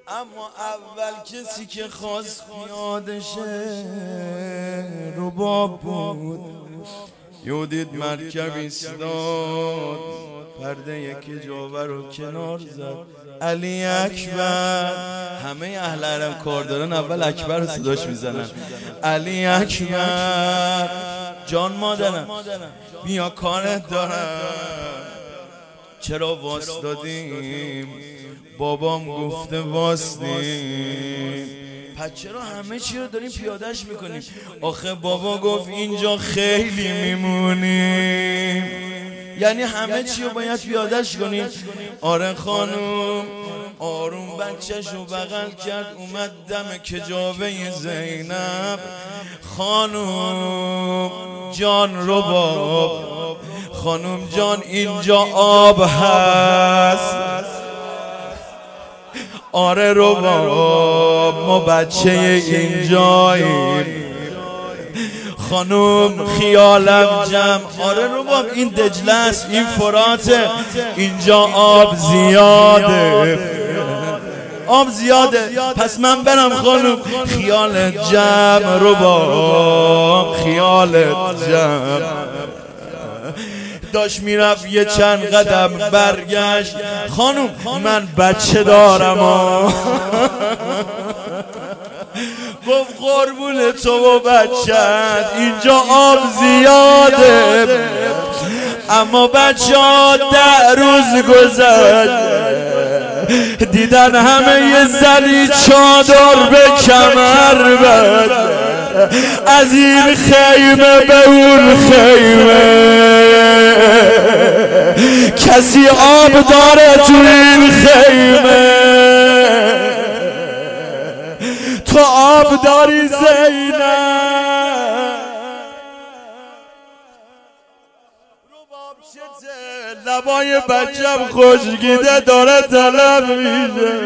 اما اول کسی که خواست پیاده شه رباب بود. یو دید مرکب ایستاد، پرده یکی جاور رو کنار زد، علی اکبر. همه اهل حرم کار دارن اول اکبر رو صداش میزنن. علی اکبر جان مادرم بیا کارت دارم. چرا واسدادیم؟ بابام گفته واسدیم. پس چرا همه چی رو داریم پیادهش میکنیم؟ آخه بابا گفت اینجا خیلی میمونیم، یعنی همه چی رو باید پیادهش کنیم. آره خانوم آروم بچه‌ش رو بغل کرد، اومد دم کجاوه زینب. خانوم جان رباب، خانوم جان اینجا آب هست. آره رباب ما بچه اینجاییم. خانوم خیالم جمع. آره رباب این دجله است، این فراته، اینجا آب زیاده، آب زیاده. پس من برم خانوم. خیالت جمع رباب، خیالت جمع. داشت میرفت یه چند قدم برگشت. خانوم من بچه دارم گفت قربون تو و بچت، اینجا آب زیاده. اما بچه ها 10 روز گذشت، دیدن همه یه زنی چادر به کمر بست، از این خیمه به اون خیمه. کسی آب داره تو این خیمه؟ تو آب داری زینب؟ رباب شده لبای بچم خوشگیده داره طلب میشه.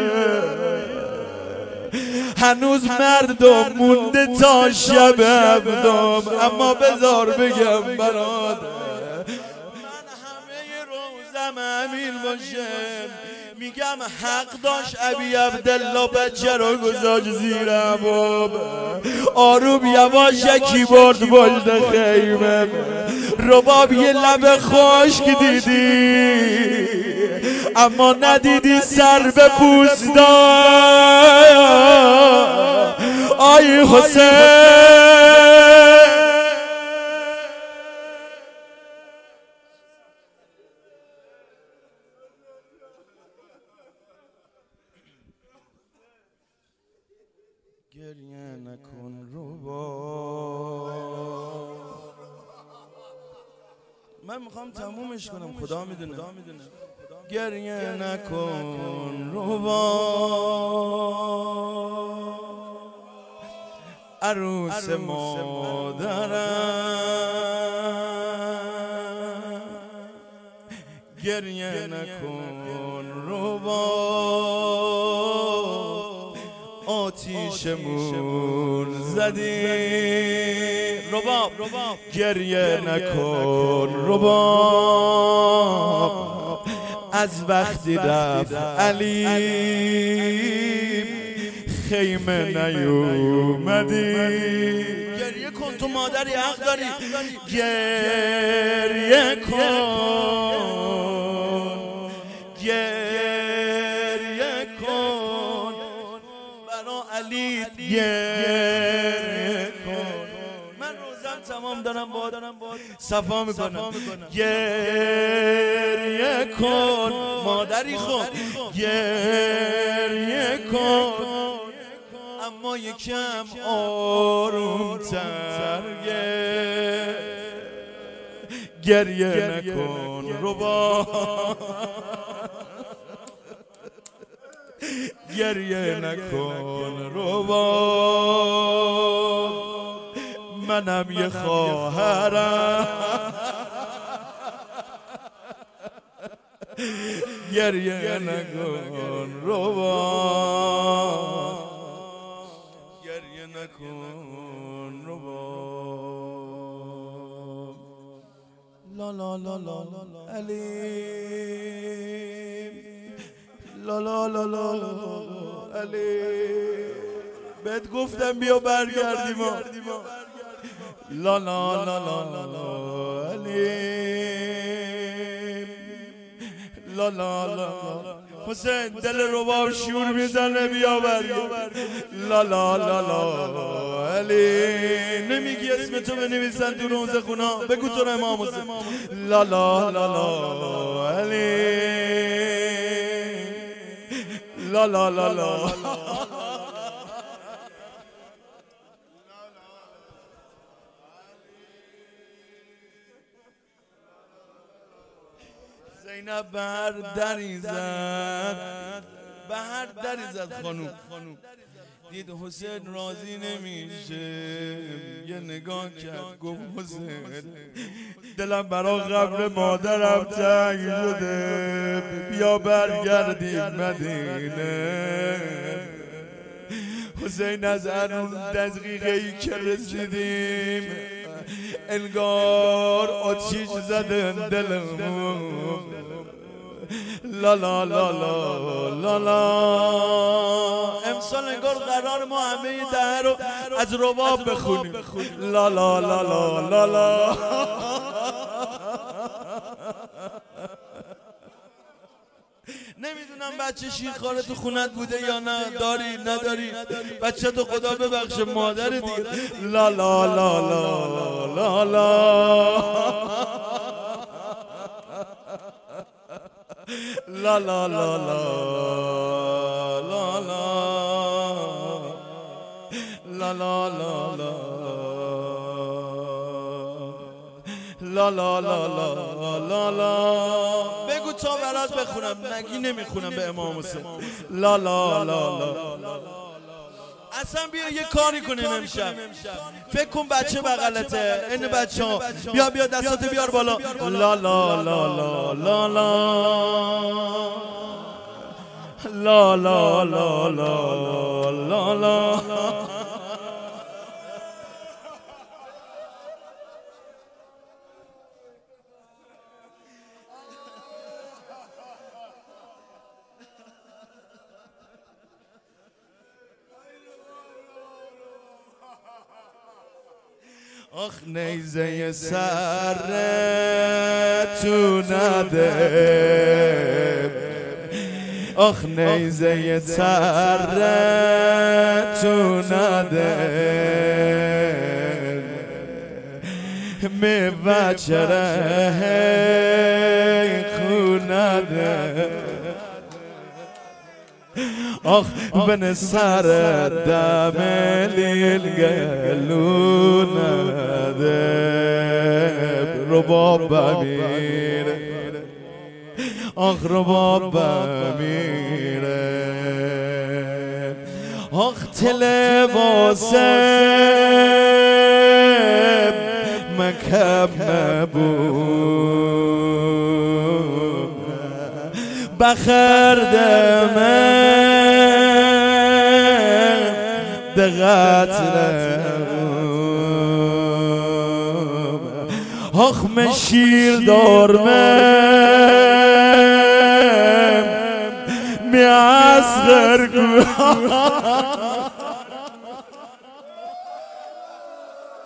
هنوز مردم مونده تا شب هفتم. اما بذار بگم برادر، من همه روزم همین باشه. میگم حق داشت ابی عبدالله بچه رو گذاشت زیر عباب. آروم یواش یکی برد پشت خیمه. رباب یه لب خشک دیدی، اما ندیدی سر به پوست دار. آی حسین گریه نکن رباب. من میخوام تمومش کنم، خدا میدونه. گریه نکن رباب، عروس مادرم. گریه نکن رباب، آتیشمون زدی. رباب گریه نکن رباب، از وقتی رفت علی خیمه نیومدی. گریه کن تو مادری حق داری. گریه کن، گریه کن برا علی. گریه کن. من روزم تمام دارم با صفا میکنم. گریه کن مادری خود، گریه کن اما یکم آرومتر. گریه نکن رباب، گریه نکن رباب. منم یه خواهرم. گریه نکن رباب، گریه نکن رباب. لا لا لا لا علی، لا لا لا لا علی بهت گفتم بیا برگردیم لا لا لا لا علی لا لا لا حسین دل رباب شور میزنه بیا برگرد لا لا لا لا علی نمیگی اسم تو بنویسن تو روزه خونا بگو تو امام حسین لا لا لا لا علی لا لا لا لا زینب به هر دری زد به هر دری زد خانوم دید حسین راضی نمیشه یه نگاه کرد گفت حسین دلم برا قبر مادرم تنگ شده بیا برگردیم مدینه حسین از اون دقیقه‌ای که رسیدیم انگار آتیش زدن دلمون لا لا لا لا لا لا امسال انگار قرار ما همه ده رو از رباب بخونیم لا لا لا لا لا لا نمیدونم بچه شیرخواره تو خونت بوده یا نه داری نداری بچه تو خدا ببخشه مادر دیگه لا لا لا لا لا لا لا لا لا لا لا لا لا لا لا لا لا لا لا بگو تا برات بخونم نگی نمیخونم به امام حسین لا لا لا لا اصلا بیا یه کاری کنیم امشب فکر کن بچه بغلته این بچه ها بیا دستاتو بیار بالا لا لا لا لا لا لا لا لا لا لا لا آخ نیزه سر تو نده آخ نیزه سر تو نده می بچره خونده آخ بن سر دم لیل گلونه رباب بمیره آخ رباب بمیره آخ تلواسم مکم نبود بخردمه دقتلم آخ من شیر دارمم می اصغر